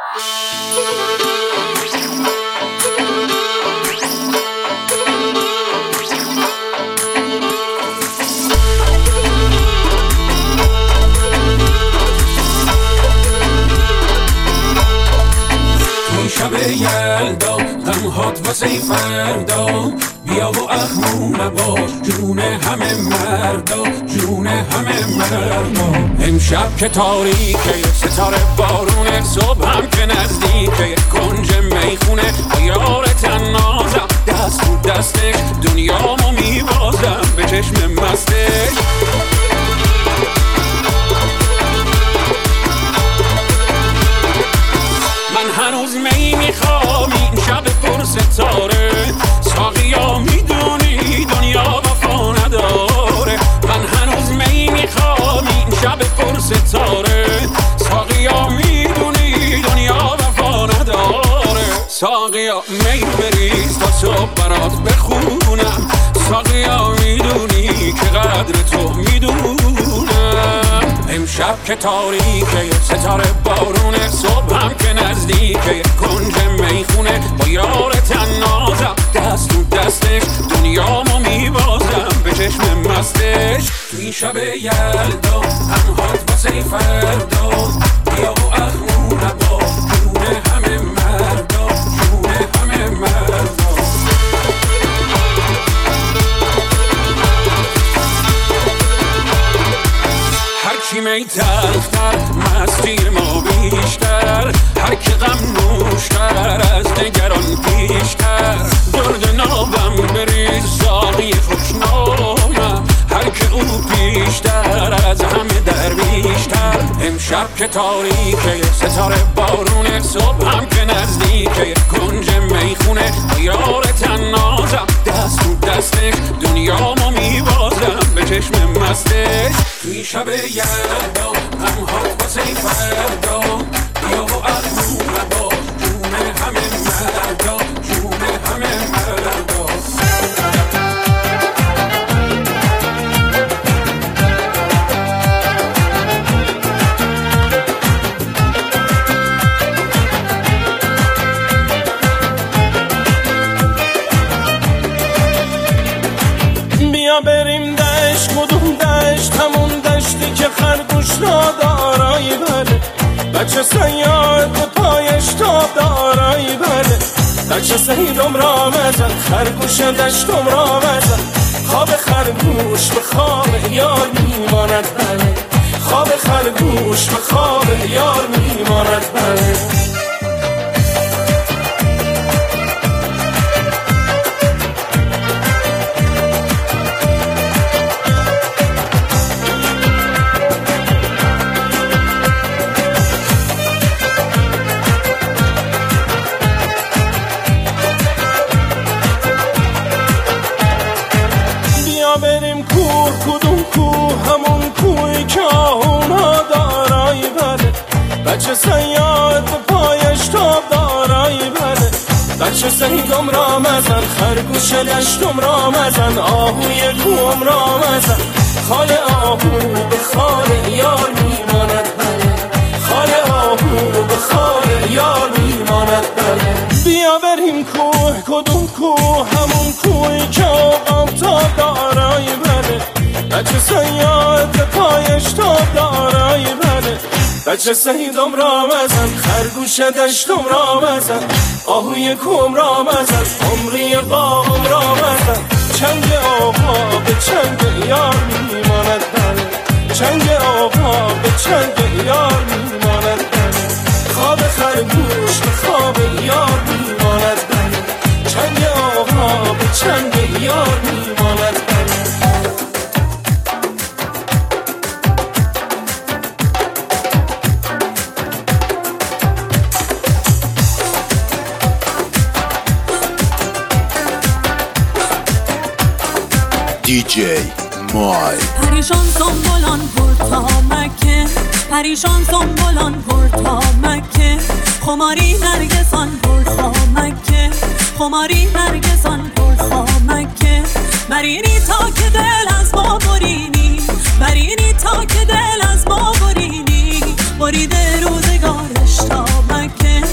شب یلدا غمهات واسه فردا بیا و اخمون باش جون همه مردا جون همه مردا امشب که تاریکه ستاره بارونه صبح هم که نزدیکه کنج میخونه با یار تنازم دست تو دستش دنیامو میبازم به چشم مستش من هنوز می میخوام این شب پر ستاره ساقیا میدونی دنیا وفا نداره من هنوز می میخوام این شب پر ستاره ساقیا میدونی دنیا وفا نداره ساقیا می بریز تا صبح برات بخونم ساقیا میدونی که قدر تو میدونم امشب که تاریکه ستاره بارونه صبح هم که نزدیکه کنج میخونه با یار تنازم دست تو دستش دنیامو میبازم به چشم مستش توی شب یلدا همهات واسه فردا بیا و اخمون با جون همه مردا جون همه مردا هرچی می تلختر مستی ما بیشتر هر که غم نوشتر از نگران پیشتر درد نابم بریز ساقی خوشنامم هر که او پیشتر از همه درویشتر امشب که تاریکه ستاره بارونه صبح هم که نزدیکه کنج میخونه با یار تنازم دست تو دستش دنیامو میبازم به چشم مستش توی شب یلدا همهات واسه فردا بیا و اخمون با جون همه مردا جون همه مردا بیا بریم دشت کدوم دشت همون دشتی که خرگوش را دارایی بره بچه سیاد به پایش تا دارایی بره بچه سیدم را مزن خرگوش دشتم را مزن خواب خرگوش به خواب یار میماند بله خواب خرگوش به خواب یار میماند بله بریم کوه کدوم کوه همون کوهی که آهونا دارایی بره بچه سیاد به پایش تاب دارایی بره بچه سیدم را مزن خرگوش دشتم را مزن آهوی کوهم را مزن خال آهو به خال یار میماند بله خال آهو به خال یار میماند بله بیا بریم کوه کدوم کوه همون کوهی که آقام تا دارایی بره بچه سیاد به پایش تا دارایی بره بچه سیدم را مزن خرگوش دشتم را مزن آهوی کوم را مزن عمری باغم را مزن چنگ آقا به چنگ یار میماند بله چنگ آقا به چنگ یار میماند بله خواب خرگوش به خواب یار میماند بله چنگ آقا به چنگ یار میماند بله DJ مای پریشان سنبولان پر تا مکه پریشان سنبولان پر تا مکه خماری نرگسان پر تا مکه خماری نرگسان پر تا مکه برینی تا که دل از ما برینی برینی تا که دل از ما برینی بریده روزگارش تا مکه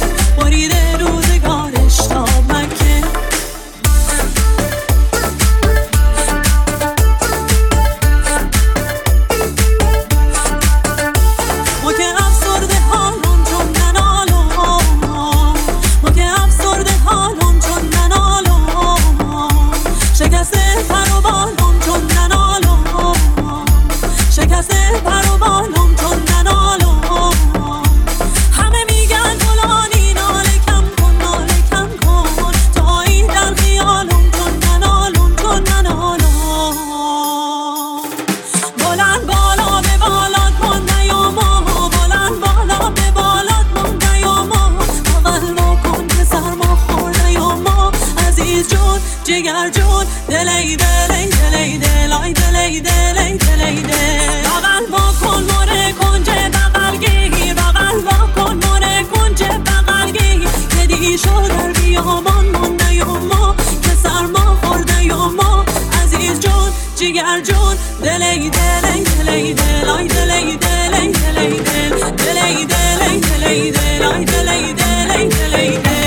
جگر جون دلی دلی دلی دلای دلی دلی دلی دل بغل با کن مره کنج بغل گیر بغل با کن مره کنج بغل گیر که دیگه شدر بیامان مونده یا ما که سرما خورده یا ما عزیز جون جگر جون دلی دلی دلی دلای دلی دلی دلی دل دلی دلی دلی دلای دلی دلی دلی دل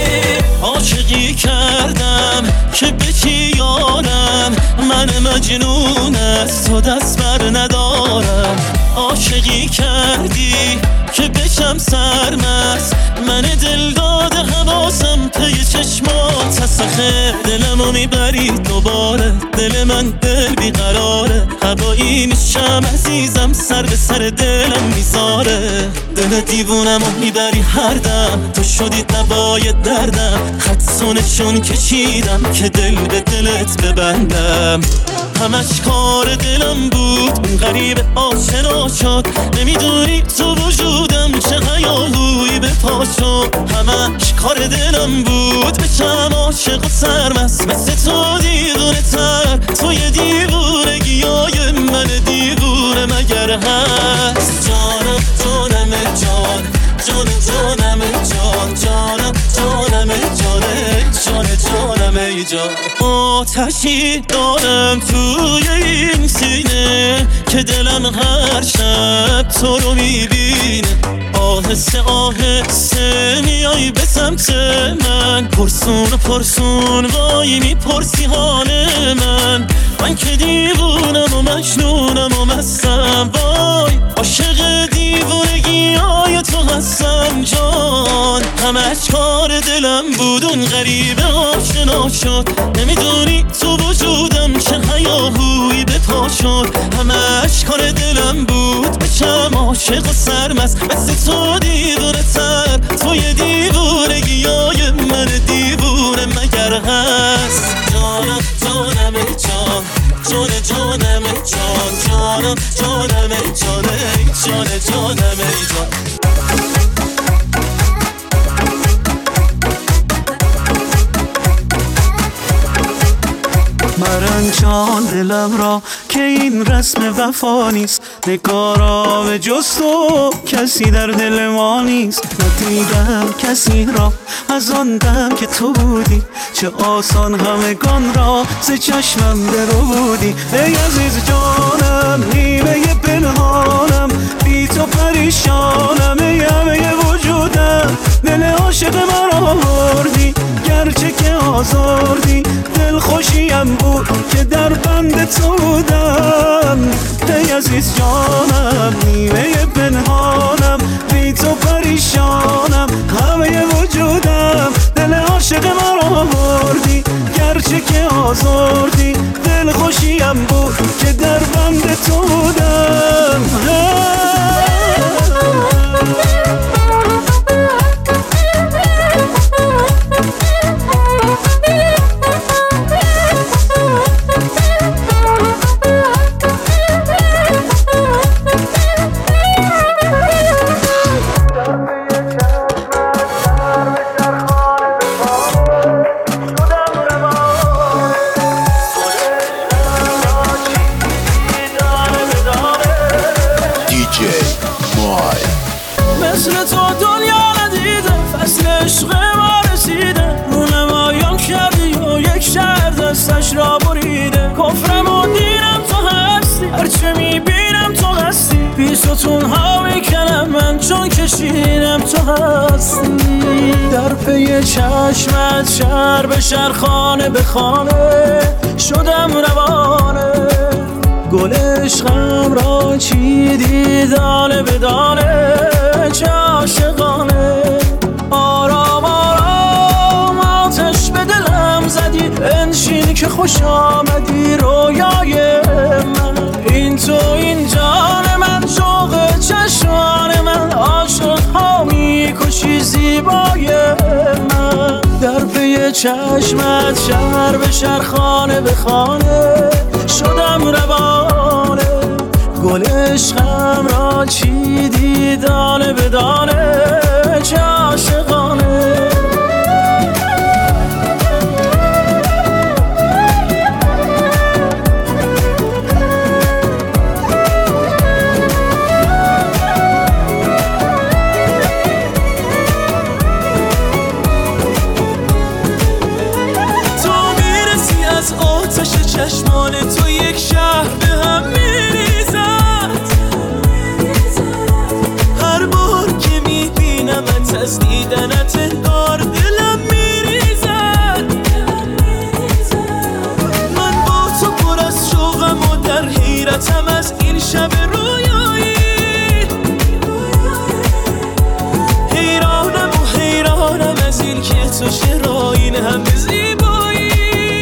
عاشقی کردم که بچی یارم من مجنون از تو دست بر ندارم عاشقی کردی که بشم سرمست من دل داده حواسم پی چشمات تسخه دلمو میبری دوباره دل من دل بیقراره هوایی میشم عزیزم سر به سر دلم میذاره دل دیوونمو میبری هر دم تو شدی دوای دردم خدسونشون کشیدم که دل به دلت ببندم همش کار دلم بود اون غریب آشنا شد نمیدونی تو وجودم چه هیاهویی به پا شد همش کار دلم بود بشم عاشق و سرمست مثل تو دیوونه تر توی دیوونگیای من دیوونه مگر هست جانم جانم جان جان جانم جان جانم جانم جان جانم ای جان آتشی دارم توی این سینه که دلم هر شب تو رو میبینه آهسته آهسته میای به سمت من پرسون و پرسون وای میپرسی حال من که دیوونم و مجنونم و مستم وای عاشق دیوونگی های تو هستم جان همش کار دلم بود اون غریبه آشنا شد نمیدونی تو وجودم چه هیاهویی به پا شد همش کار دلم بود بشم عاشق و سرمست مثل تو دیوونه تر توی دیوونگی های من دیوونه مگر هست جانم جانم جان جان جانم جان جانم جانم جان جانم جان مرنجان دلم را که این رسم وفا نیست نگارا به جز تو کسی در دل ما نیست ندیدم کسی را از آن دم که تو بودی چه آسان همگان را ز چشمم درو بودی ای عزیز جانم نیمه پنهانم بی تو پریشانم ای همه وجودم دل عاشق مرا بردی گرچه که آزردی دل خوشیم بود که در بند تو بودم ای عزیز جانم نیمه پنهانم بی تو پریشانم همه وجودم دل عاشق مرا بردی گرچه که آزردی دل خوشیم بود که در بند تو بودم مثل تو دنیا ندیده فصل عشق ما رسیده رونمایان کردی و یک شهر دستش را بریده کفرم و دینم تو هستی هرچه میبینم تو هستی بی ستون ها میکنم من چون کشیدم تو هستی در پی چشمت شهر به شهر خانه به خانه شدم روانه گل عشقم را چیدی دانه به دانه چه عاشقانه آرام آرام آتش به دلم زدی انشین که خوش آمدی رویای من این تو این جان من شوق چشمان من عاشق ها میکشی زیبای من در پی چشمت شهر به شهر خانه به خانه شدم روانه گل عشقم را چیدی دانه به دانه چه عاشقانه تو چرا این همه زیبایی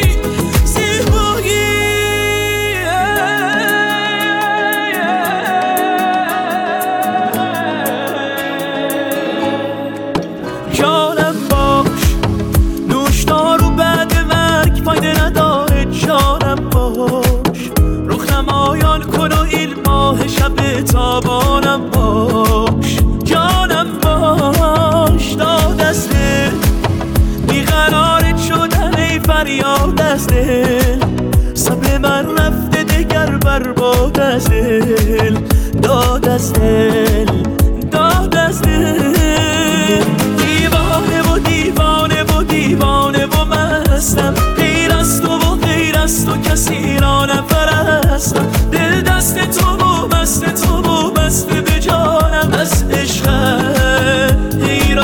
جانم باش نوشدار و بعد مرگ فایده نداره جانم باش رخ نمایان کن و این ماه شب تابانم باش جانم باش داد از دل بیقرارت شدن ای فریاد از دل صبر من رفته دگر برباد از دل داد از دل داد از دل دیوانه و دیوانه و دیوانه و مستم غیر از تو و غیر از تو کسی را نپرستم دل دست تو و بست تو و بست به جانم از عشقت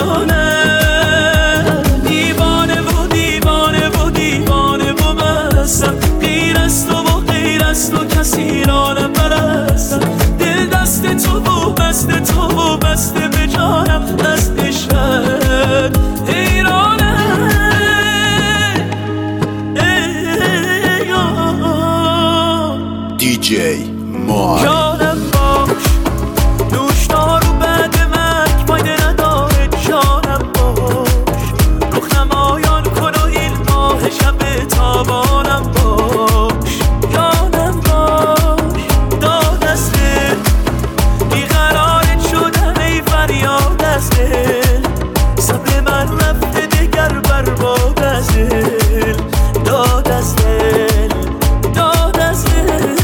حیرانم دیوانه و دیوانه و دیوانه و مستم غیر از تو و غیر از تو کسی را نپرستم دل دست تو و بست تو و بست به جانم از عشقت حیرانم DJ Moy جانم باش نوشدار و بعد مرگ فایده نداره جانم باش رخ نمایان کن و این ماه شب تابانم باش جانم باش داد از دل بیقرارت شدن ای فریاد از دل صبر من رفته دگر برباد از دل داد از دل داد از دل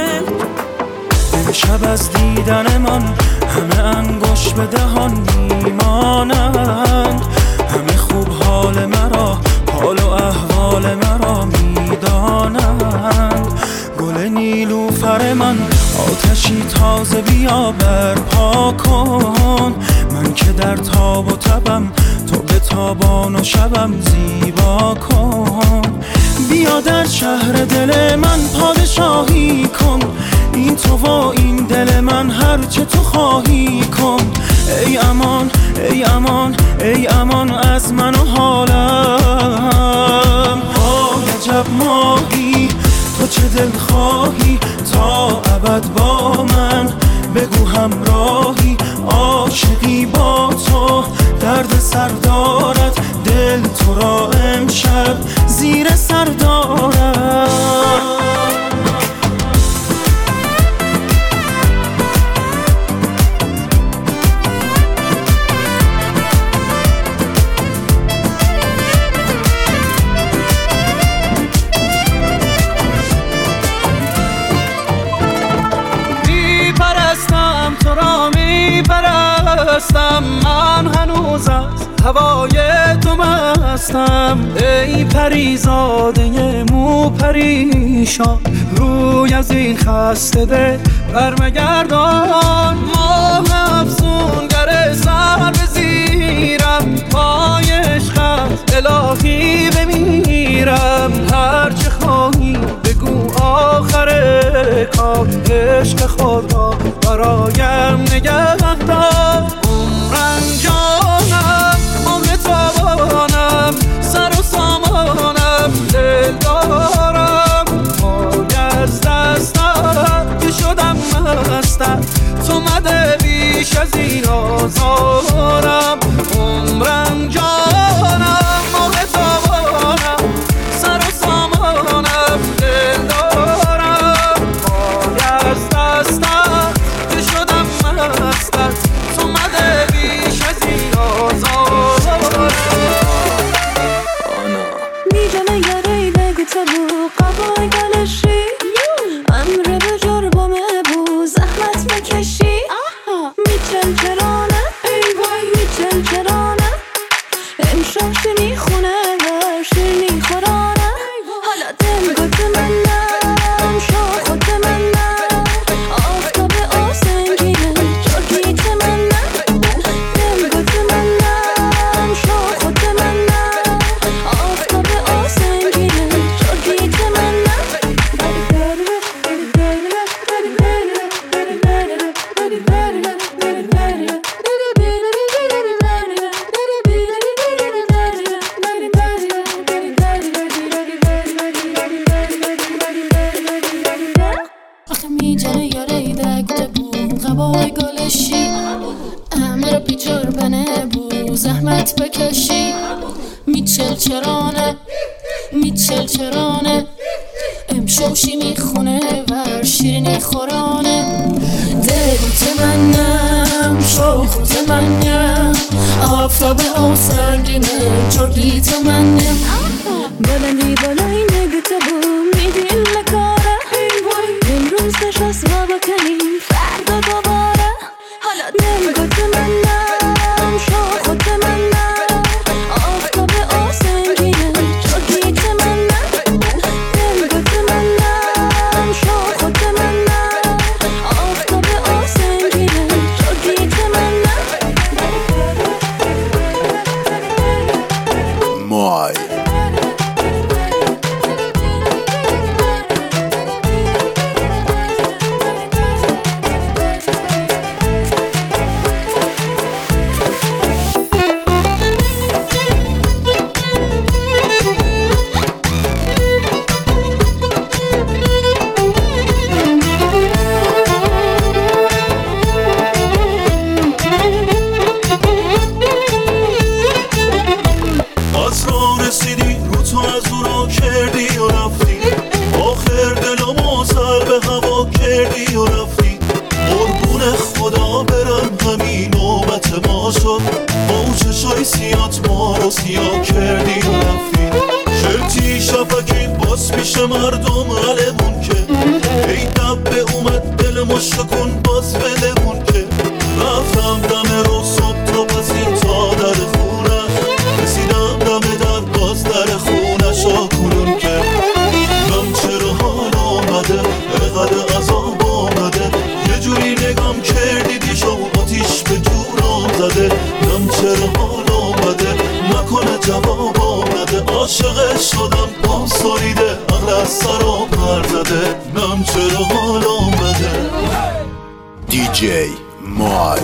شب از دیدن من همه انگوش به دهان میمانند همه خوب حال مرا حال و احوال مرا میدانند گل نیلوفر من آتشی تازه بیا برپا کن من که در تاب و تبم تو به تابان و شبم زیبا کن بیا در شهر دل من پادشاهی کن این تو و این دل من هرچه تو خواهی کن ای امان ای امان ای امان از من و حالم عجب ماهی تو چه دل خواهی تا ابد با من بگو همراهی عاشقی با تو درد سر دارد دل تو را امشب زیر سر دارد من هنوز از هوای تو مستم ای پریزاده مو پریشان روی از این خسته دل برمگردان ماه افسونگر سر بزیرم پای عشقت الهی بمیرم هرچه خواهی بگو آخر کار عشق خود را برایم نگه دار عمرم جانم عمر تابانم سر و سامانم دل دارم پای از دستم که شدم مستم تو مده بیش از این آزارم عمرم جانم عمر تابانم سر و سامانم دل دارم پای از دستم که شدم مستم تو مده بیش از این آزارم میجمه گره بگو تو بو قبای گلشی امر به جربامه بو زحمت مکشی میچل چرانه ای وای میچل چرانه امشب شنی خونه شنی خورانه حالا دم گفت منم شاخت منم آفتاب آسنگینه چاکیت منم دم گفت منم شاخت منم آفتاب آسنگینه چاکیت منم زحمت بکشی میچل چرانه امشوشی میخونه ور شیرینی خورانه دل تمنم شوخ تمنم آفتاب او سنگینه جرگی تمنم بلندی بالای نگته بوم میدیم نکاره امروز نشست و بکنیم فردا دوباره حالا نگو تمنم شوخ تمنم آفتاب او سنگینه جرگی تمنم نگو تمنم شوخ تمنم آفتاب او سنگینه جرگی تمنم مای سیاه کردی و رفتی شرطی شفکی باز پیش مردم غلبون که ای دبه اومد دل مشکن باز بلمون که رفتم دم رو صبح تا پسین تا در خونه رسیدم دم در باز در خونه شا کنون که من چرا حال آمده اقدر عذاب آمده یه جوری نگام کردی دیشا آتیش به جورم زده من چرا حال آمده نکنه جواب آمده عاشق شدم پام سریده عقل از سرم پر زده نم چرا حال آمده دیجی مای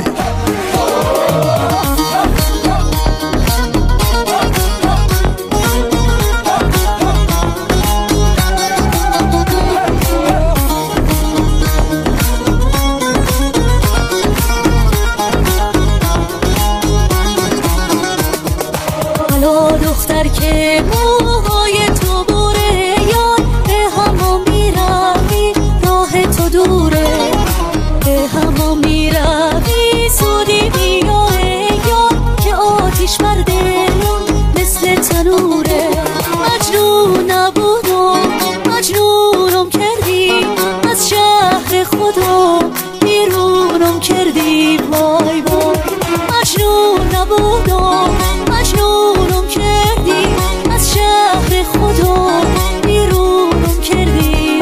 دختر که موهای تو بوره یا به همون میروی راه تو دوره به همون میروی سودی بیایه یا که آتیش بر دلم مثل تنوره مجنون نبودم مجنونم کردی از شهر خدا بیرونم کردی وای وای مجنون نبودم مجنونم کردی از شهر خدا بیرونم کردی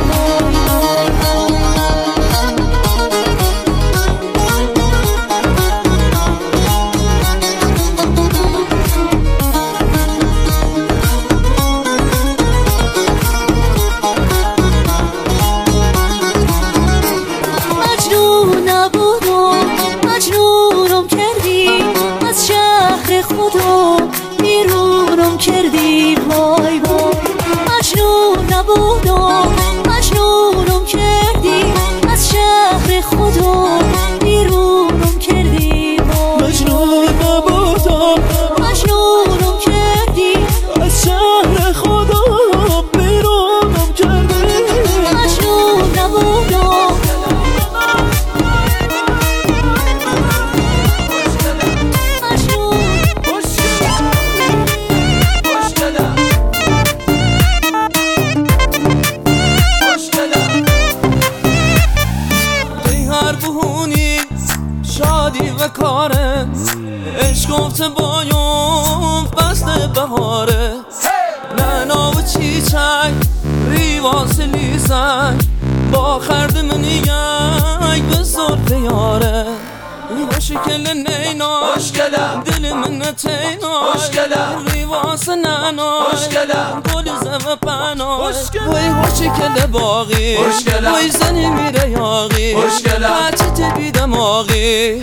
مجنون نبودم مجنونم کردی از شهر خدا بیرونم کردی وای وای مجنون نبودم مجنونم کردی از شهر خدا بیرونم کردی وای مجنون نبودم مجنونم کردی از شهر خدا بیرونم کردی مجنون نبودم شادی و کاره عشق گفته بایم فصل بهاره نعنا و چیچک ریواز لیزک با خرد منیک به صرف یاره و شکل نینای دل من تینای ریواز ننای گل زم پنای وی و شکل باقی وی زنی میره یاقی بچه تبی دماغی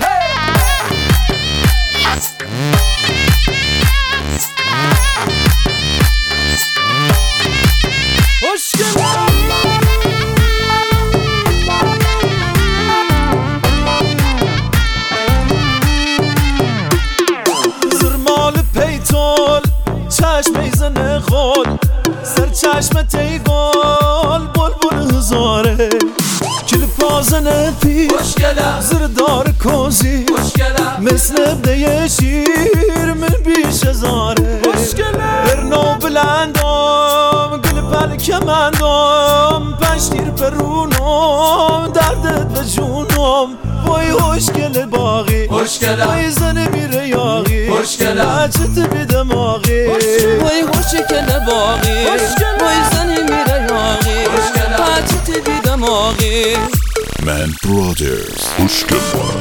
چشم میزنه خود سر چشم تیگال بلبل هزاره کل پازنه پیش زردار کوزی مثل بده شیر من بیش هزاره برنو بلندم گل بل کمندم پشتیر پرونم دردت به جونم وای خوشگل باقی وای زن میره یاقی بچت بی دماغی وای خوشگل باقی وای زن میره یاقی بچت بی دماغی من برادرز خوشگل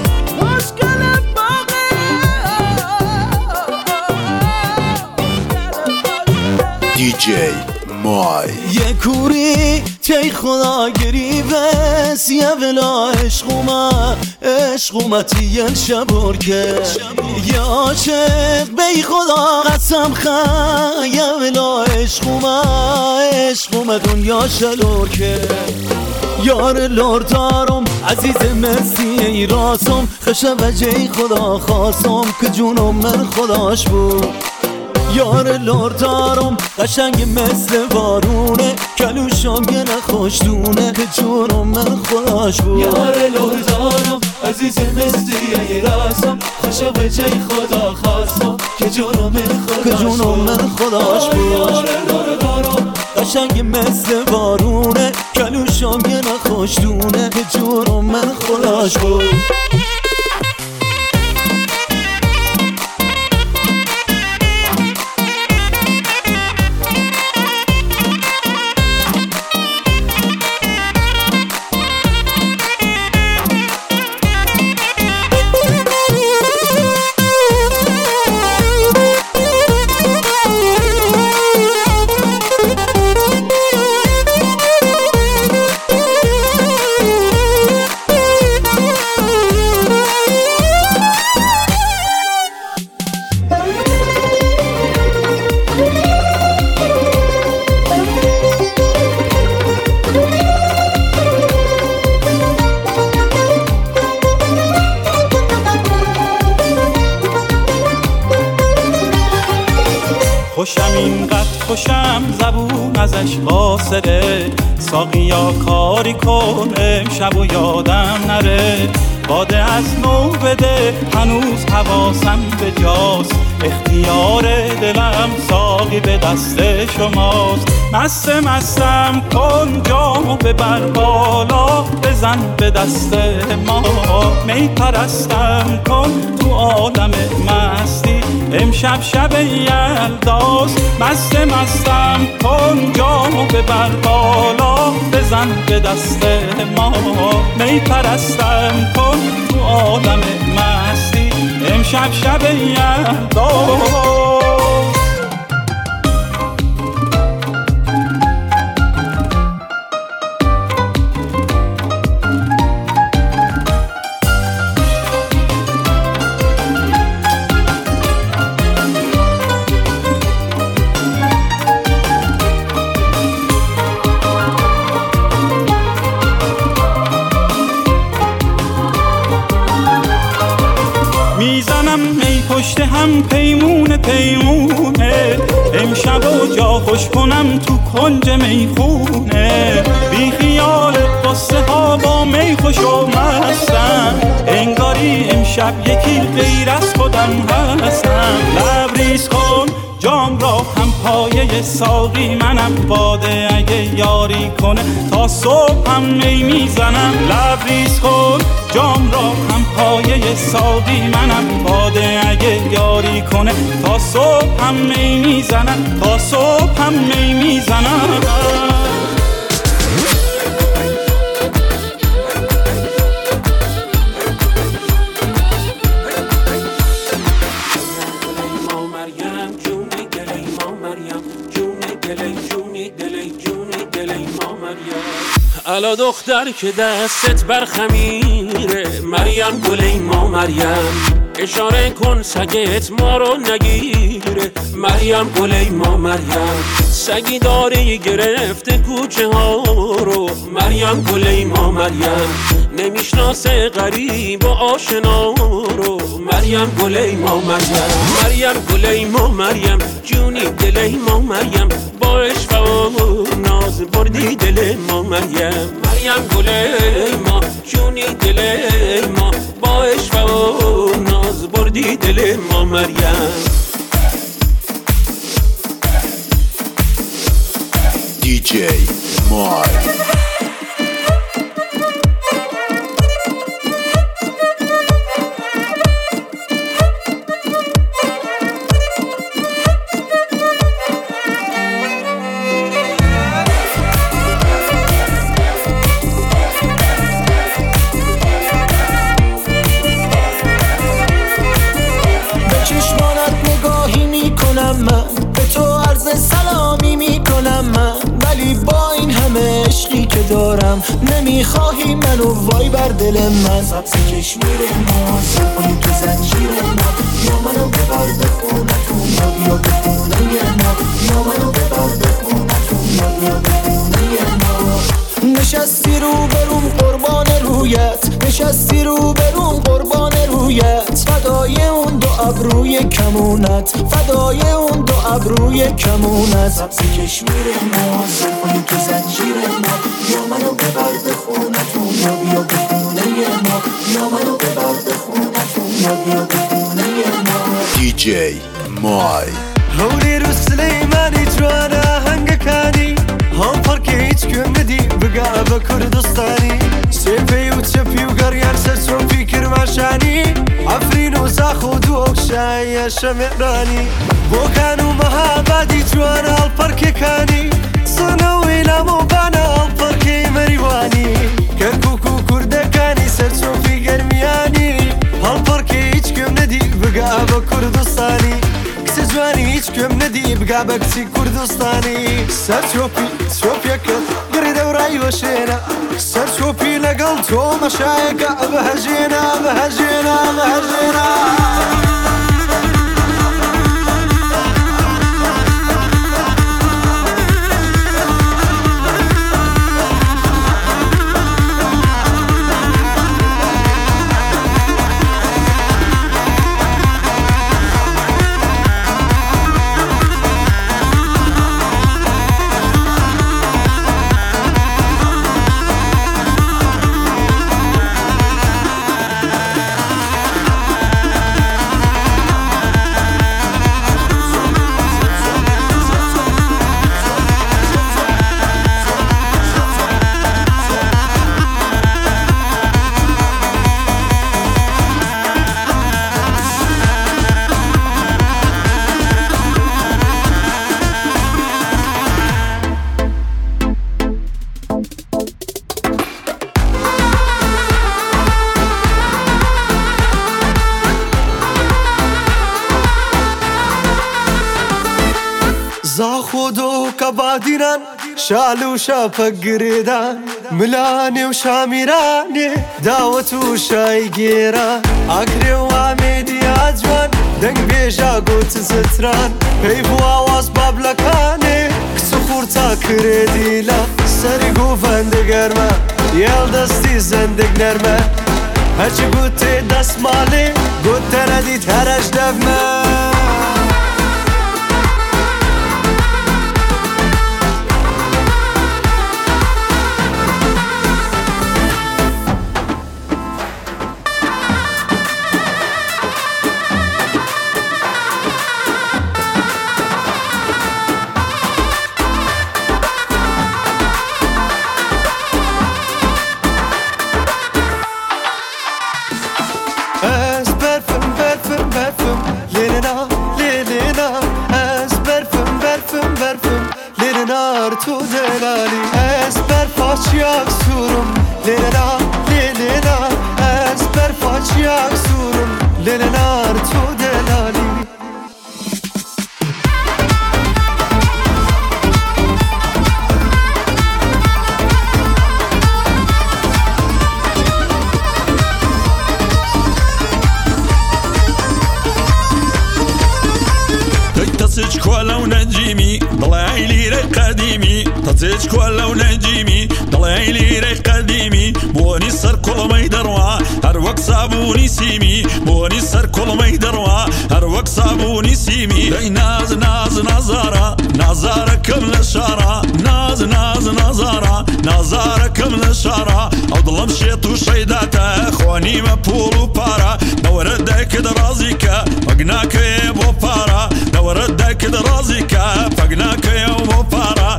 دیجی مای یه کوری تی خدا گریبه سیه ولا عشقومتی یه شبور که یه عاشق بی خدا قسم خوا یه ولا عشقومه دنیا شلور که یار لردارم عزیز مسی ای راسم خشه وجه خدا خواستم که جونم من خداش بود یار لردارم قشنگ مثل بارونه کلوشم یه نخوشتونه که جونم من خداش بود یار لردارم عزیز مثل ای راسم خشه وجه خدا خواستم که جونم من خداش بود قشنگ مثل بارونه کلوشم یه نخوشتونه که جونم من خداش بود خوشم اینقدر خوشم زبون ازش قاصره ساقیا کاری کن امشب و یادم نره باده از نو بده هنوز حواسم به جاست اختیار دلم ساقی به دست شماست مستم کن جامو ببر بالا بزن به دست ما می پرستم کن تو عالم مستی امشب شب یلداست مستم کن جامو ببر بالا بزن به دست ما می پرستم کن تو عالم مستی امشب شب یلداست میزنم می پشت هم پیمونه امشب و جا خوش کنم تو کنج میخونه بی خیال قصه ها با می خوش و مستم انگاری امشب یکی غیر از خودم هستم لبریز کن جام را هم پایه ساقی منم باده اگه یاری کنه تا صبح هم می میزنم لبریز کن جام را هم پایه ساقی منم باده اگه یاری کنه تا صبح هم می میزنم تا صبح هم می میزنم الا دختر که دستت بر خمیره مریم گل ما مریم اشاره کن سگت ما رو نگیره. مریم گلی ما مریم، سگی داری گرفته کوچه ها رو. مریم گلی ما مریم، نمیشناسه غریب و آشنا رو. مریم گلی ما مریم، مریم گلی ما مریم، جونی دلی ما مریم، با عشق و ناز بردی دل ما مریم. مریم گلی ما، جونی دل ما، با عشق و ناز بردی دل ما مریم. DJ Mike. دارم نمیخواهی منو وای بر دل من. سبز کشمیر ما، صفای تو زنجیر ما، یا منو ببر به خونتون یا بیا به خونه ما، یا منو ببر به خونتون یا بیا به خونه ما. نشستی رو بروم قربان رویت، نشستی رو بروم قربان رویت، فدای اون دو ابروی کمونت، فدای اون دو ابروی کمونت. سبز کشمیر ما، صفای تو زنجیر ما، یا منو ببر به خونتون یا بیا به خونه ما، یا منو ببر به خونتون یا بیا به خونه ما. DJ Mike. هولی رو سلیمانی جوانا هنگکانی، هم فرقی هیچ کم ندی بگا با کردستانی. سپی و چپی و گریان سرچون فکر ماشانی، عفرین و زاخود و اکشای شمعرانی. بوکان و مهابادی جوانا الفرقی کانی، صنوی لامو بانا الفرقی مریوانی. کرکوکو کردکانی سرچون فکر میانی، الفرقی هیچ کم ندی بگا با کردستانی. جوانی هیچ کم ندی بگا با کسی کردستانی. سر چوپی چوپی کل گری دورای وشینا، سر چوپی لگل تو مشایگا بهجینا بهجینا بهجینا. زاخودو كباديران شالو شافق قريدان، ملاني وشاميراني داوتو شاي قيران. اقري وعميدي عجوان دنگ بيجا قوت ستران، هيفو آواز بابلكاني كسخور تا كريديلا. سرقو فندق ارما يال دستي زندق نرما، هرچي قوتي دست مالي قوت رديت هرش دفما. تو دلالی از برفاچ یاکسورم لیلنا لیلنا از برفاچ یاکسورم لیلنا تو دلالی. قديمي ضلعي لي قديمي تزيج كل ونجيمي ضلعي لي قديمي بوني سر كل ما يدروا هروك صابوني سيمي بوني سر كل ما يدروا هروك صابوني سيمي داي ناز ناز نظارة نظارة كمل شارة ناز ناز نظارة نظارة كمل شارة او ظلم شيط وشيداته خواني ما بولو بارا نوردك درازيك فقناك يا بو بارا نوردك درازيك فقناك يا بو بارا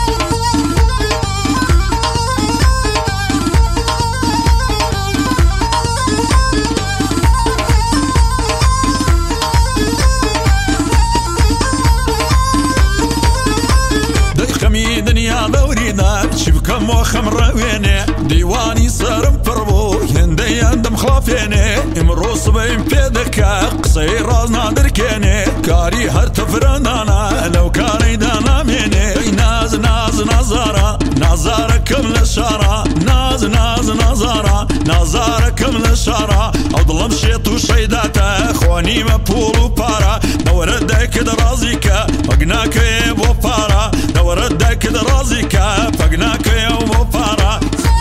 دنيا دورينا شبكة موخم رويني ديواني صارم فربو هندي عندم خلافيني امروس بين بيدك قصير نادر كيني كاري هرتفرنانا لو كاري دانا ميني ناز ناز نظارة نظارة كمل شارة ناز ناز نظارة نظارة كمل شارة او ظلم شيط وشيداته خواني ما بولو بارا نوردك درازيك فقناك يا بو بارا نوردك درازيك فقناك يا بو بارا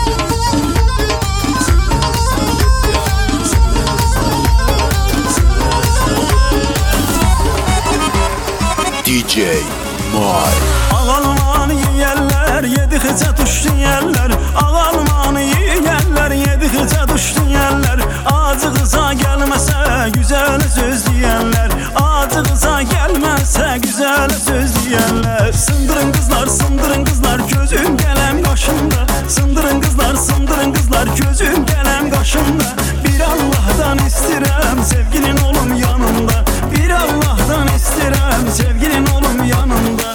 DJ Moy Ağalmanı yiyerler, yedikçe düştü yerler. Ağalmanı yiyerler, yedikçe düştü yerler. Acı kıza gelmese güzel söz diyenler. Acı kıza gelmese güzel söz diyenler. Sındırın kızlar gözüm gelem kaşımda. Sındırın kızlar gözüm gelem kaşımda. Bir Allah'tan istirem sevgilin olum yanımda. Bir Allah'tan istirem sevgilin olum yanımda.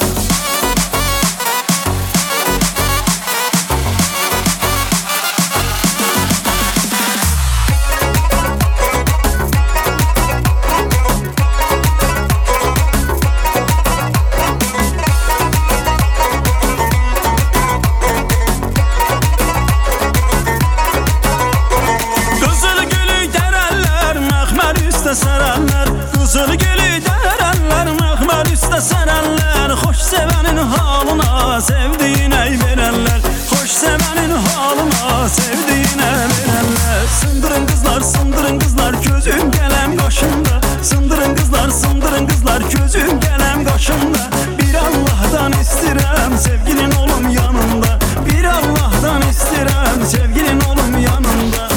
Kızıl gülü derenler, mehmer üstte serenler. Hoş sevenin halına sevdiğine verenler. Hoş sevenin halına sevdiğine verenler. Sındırın kızlar gözüm gelem kaşımda. Sındırın kızlar gözüm gelem kaşımda. Bir Allah'tan istirem sevgilin olum yanımda. Bir Allah'tan istirem sevgilin olum yanımda.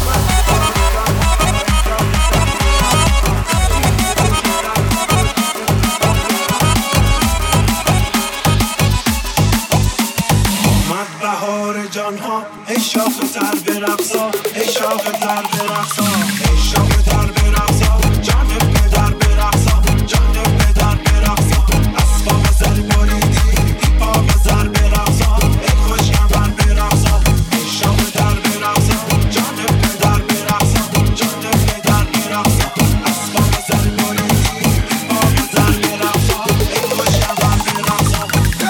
ای شاخ تر برقصا ای شاخ تر برقصا ای شاخ تر برقصا جان پدر برقصا جان پدر برقصا اسباب زر بریدی پا زر برقصا ای خوش کمر برقصا ای شاخ تر برقصا جان پدر برقصا جان پدر برقصا اسباب زر بریدی پا زر برقصا ای خوش کمر برقصا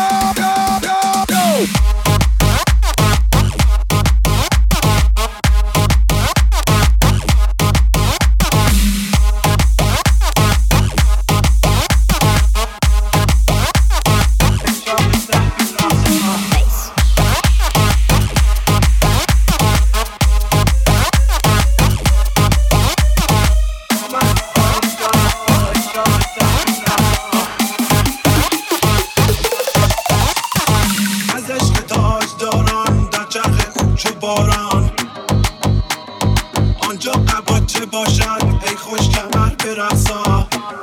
آنجا قباچه باشد ای خوش کمر برقصا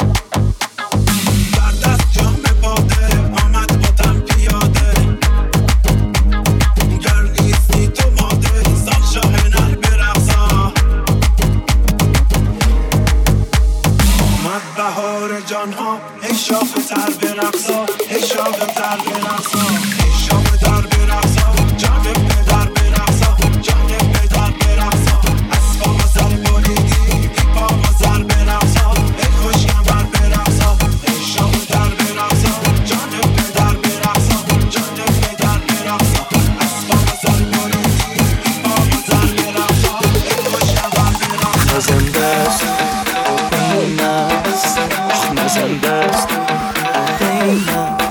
در دست جام باده آمد باتم پیاده گر نیستی تو ماده سال شاه نر برقصا آمد بهار جانها ای شاخ تر برقصا ای شاخ تر برقصا ای شاخ تر برقصا جان پدر برقصا جان پدر برقصا اسباب زر بریدی پا زر برقصا ای خوش کمر برقصا ای شاخ تر برقصا جان پدر برقصا جان پدر برقصا اسباب زر بریدی پا زر برقصا ای خوش کمر برقصا مزنده است این است مزنده است این است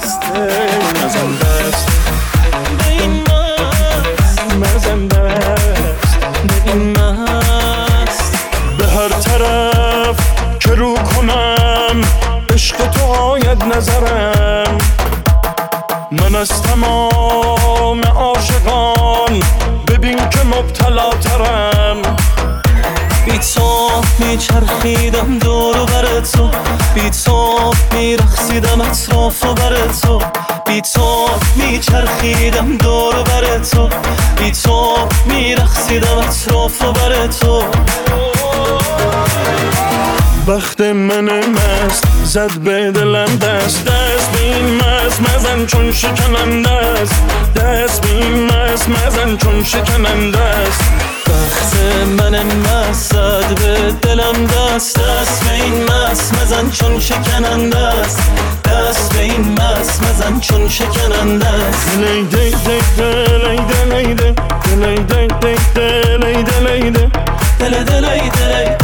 تو آید نظرم. من از تمام عاشقان ببین که مبتلا ترم. بی تو میچرخیدم دور و بر تو، بی تو میرقصیدم اطراف و بر تو، بی تو میچرخیدم دور و بر تو، بی تو میرقصیدم اطراف و بر تو. بخت من مست زد به دلم دست، دست به این مست مزن چون شکننده است، دست به این مست مزن چون شکننده است. بخت من مست زد به دلم دست، دست به این مست مزن چون شکننده است، دست به این مست مزن چون شکننده است. لیده لیده لیده لیده لیده لیده لیده لیده لیده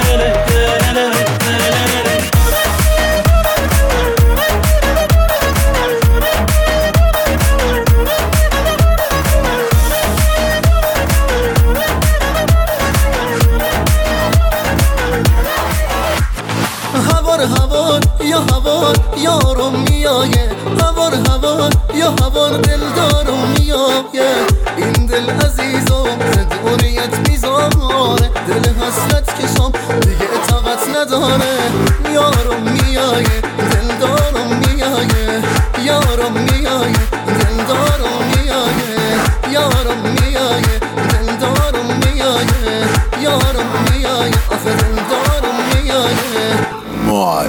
هوار یا هوار یارم میایه، هوار هوار یا هوار دلدارم میایه. این دل عزیزم دنیت میذاره، دل حسرت کشم دیگه طاقت نداره. یارم میایه دلدارم میایه، یارم میایه دلدارم میایه، یارم میایه دلدارم میایه، یارم میایه آخه دلدارم میایه. مای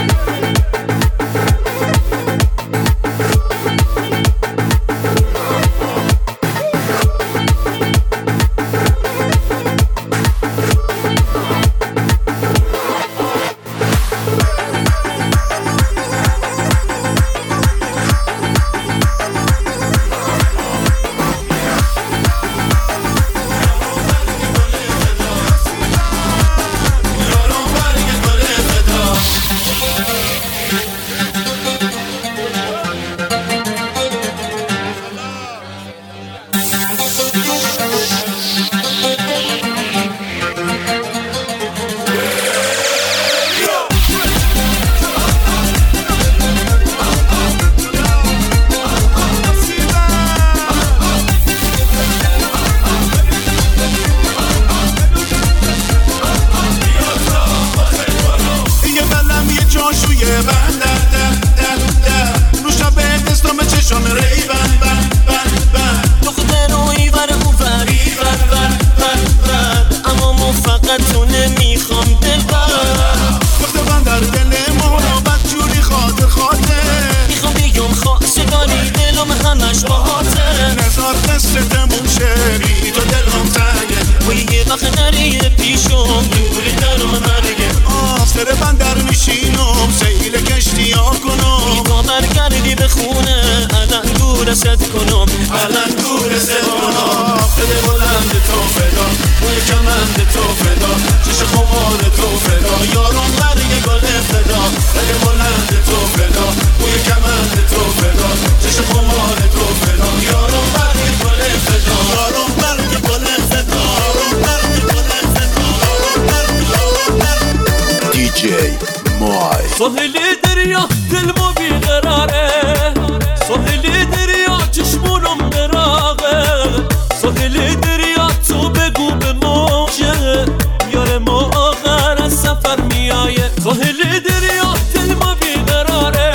ساحل دریا دل ما بیقراره، ساحل دریا چشمونم براغه، ساحل دریا تو بگو به موجه یار ما آخر از سفر میایه. ساحل دریا دل ما بیقراره،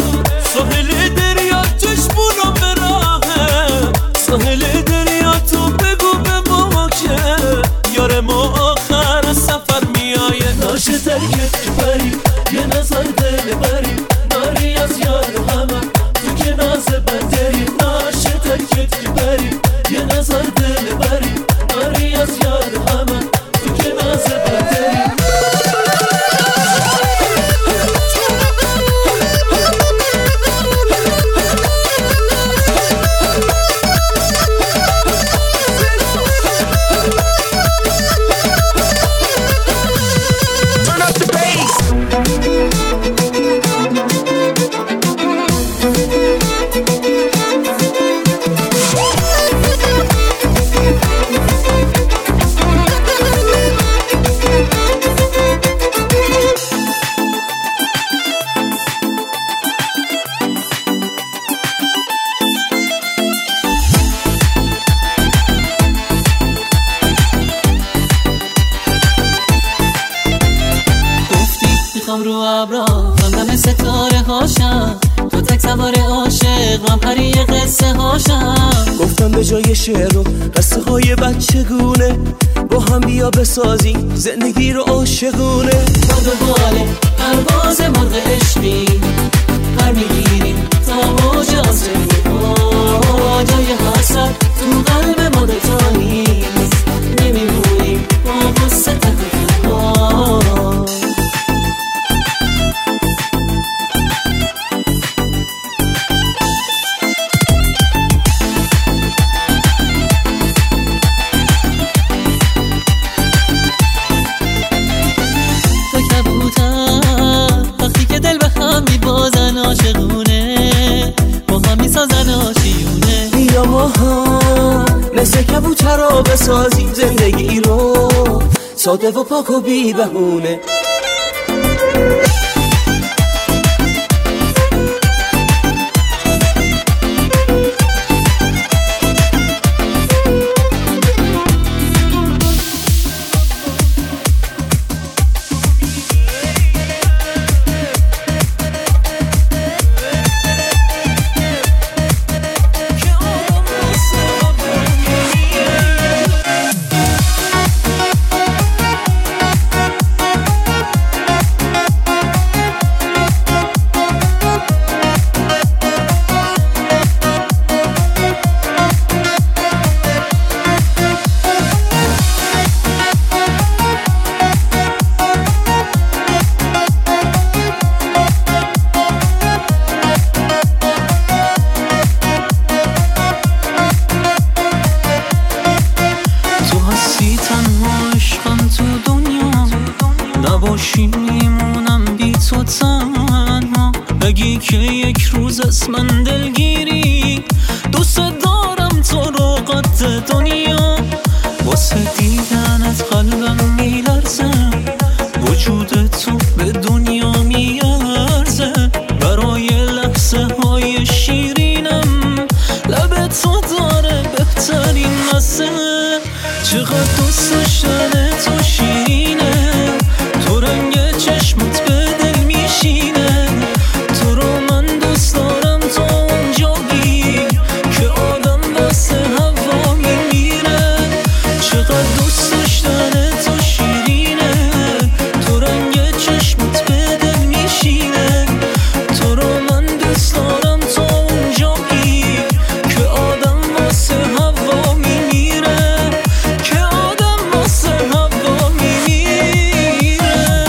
ساحل دریا چشمونم براغه، ساحل دریا تو بگو به موجه یار ما آخر از سفر میایه. ناشه ترکت بری یه نظر دل بری ناری از یار همه تو که نازه رو ابرا من ستاره هاشم، تو تک سوار عاشق من پری قصه هاشم. گفتم به جای شعر و قصه های بچگونه با هم بیا بسازیم زندگی رو عاشقونه. با دنبال پرواز مرغ عشقی پر میگیریم تا موج آسمون ها، جای حسد تو قلب ما دوتا نیست، نمیمونیم با قصه تنها. وقتی که دل به هم میبازن عاشقونه با هم میسازن آشیونه. بیا ما هم مثل کبوترا بسازیم زندگی رو ساده و پاک و بی بهونه. که یک روز از من دلگیری دوست دارم تو رو قد دنیا، واسه دیدنت قلبم میلرزه، وجود تو به دنیا میارزه، برای لحظه های شیرینم لب تو داره بهترین مزه. چقدر دوست داشتن تو شیرینه، تو رنگ چشمت به دل میشینه، تو رو من دوست دارم تا اونجایی که آدم واسه هوا میمیره. چقدر دوست داشتن تو شیرینه، تو رنگ چشمت به دل میشینه، تو رو من دوست دارم تا اونجایی که آدم واسه هوا میمیره، که آدم واسه هوا میمیره.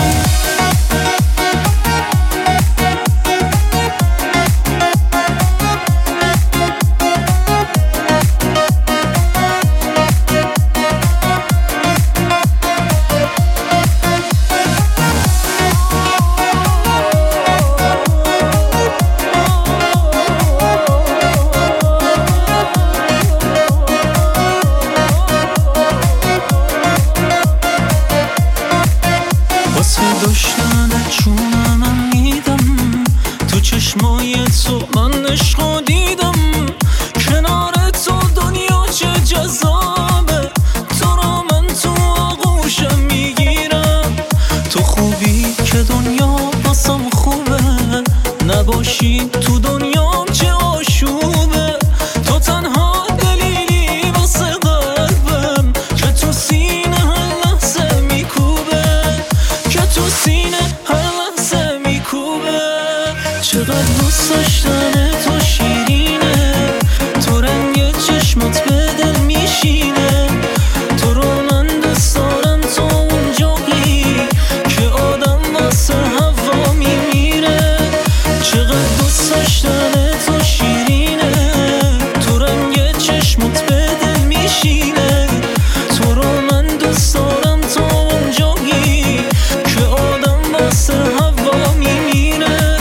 واسه داشتنت چون من میدم، تو چشمای تو من عشقو دیدم، کنار تو دنیا چه جذابه، تو رو من تو آغوشم میگیرم، تو خوبی که دنیا باسم خوبه، نباشی تو دنیا چه آشوبه، تو تنها دلیلی واسه قلبم که تو سینه هر لحظه میکوبه، که تو سینه هر لحظه میکوبه. چقدر دوست داشتن تو شیرینه، تو رنگ چشمت به دل میشینه، تو رو من دوست دارم تا اونجایی که آدم واسه هوا میمیره. چقدر دوست داشتن تو شیرینه، تو رنگ چشمت به دل میشینه، تو رو من دوست دارم تا اونجایی که آدم واسه هوا میمیره.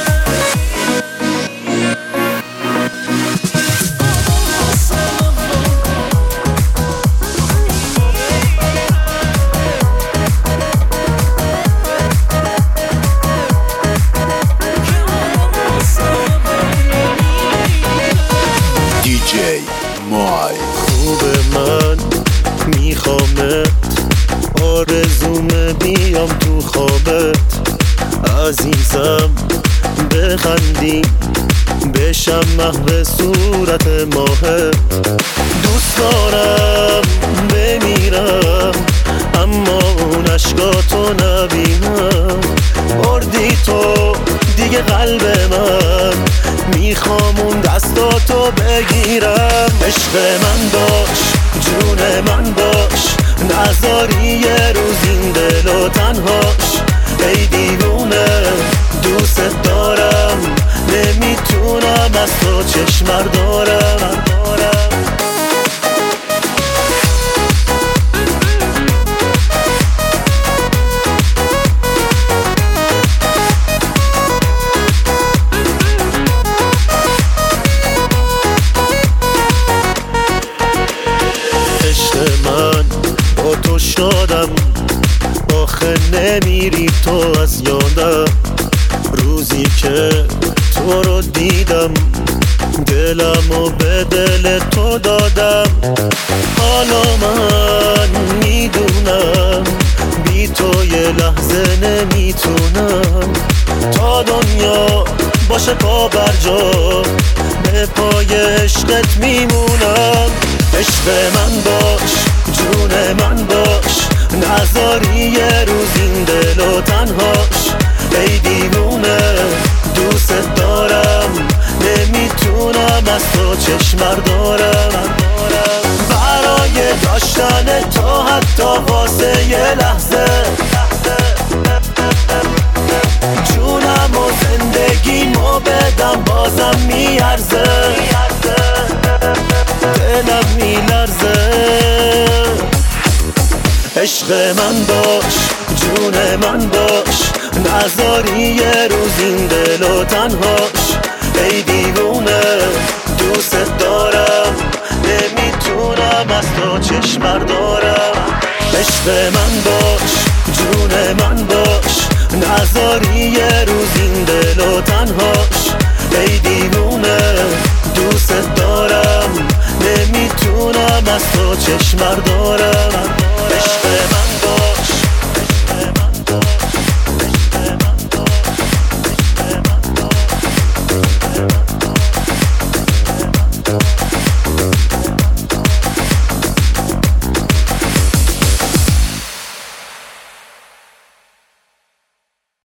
آدم واسه هوا میخندی بشم محو صورت ماهت. دوست دارم بمیرم اما اون عشقاتو نبینم. بردی تو دیگه قلب من، میخوام اون دستاتو بگیرم. عشق من باش، جون من باش، نذاری یه روز این دلو تنهاش. ای دیوونه دوست دارم، نمیتونم از تو چشم دارم. من با تو شادم، آخه نمیری تو از یادم. روزی که تو رو دیدم دلمو به دل تو دادم. حالا من میدونم بی تو یه لحظه نمیتونم. تا دنیا باشه پا بر جا، به پای عشقت میمونم. عشق من باش، جون من باش، نذاری یه روز این دلو تنهاش. ای دیوونه دوست دارم، نمیتونم از تو چشم دارم. برای داشتن تو حتی واسه یه لحظه جونم و زندگیمو بدم بازم میارزه. دلم میلرزه. عشق من باش، جون من باش، نذاری یه روز این دلو تنهاش. ای دیوونه دوست دارم، نمیتونم از تو چشم دارم. عشق من باش، جون من باش، نذاری یه روز این دلو تنهاش. ای دیوونه دوست دارم، نمیتونم از تو چشم